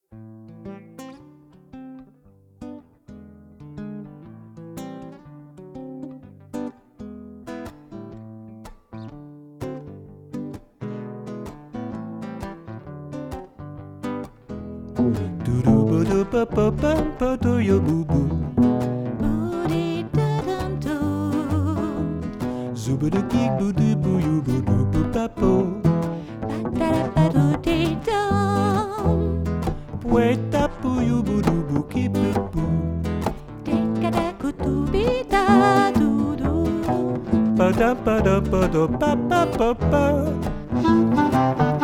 Do do ba do ba ba ba ba do yo boo boo. Zooba do geek boo doo boo you boo doo boo ba boo. Pueta boo you boo doo boo keep boo boo. Ba da ba da ba ba ba ba ba.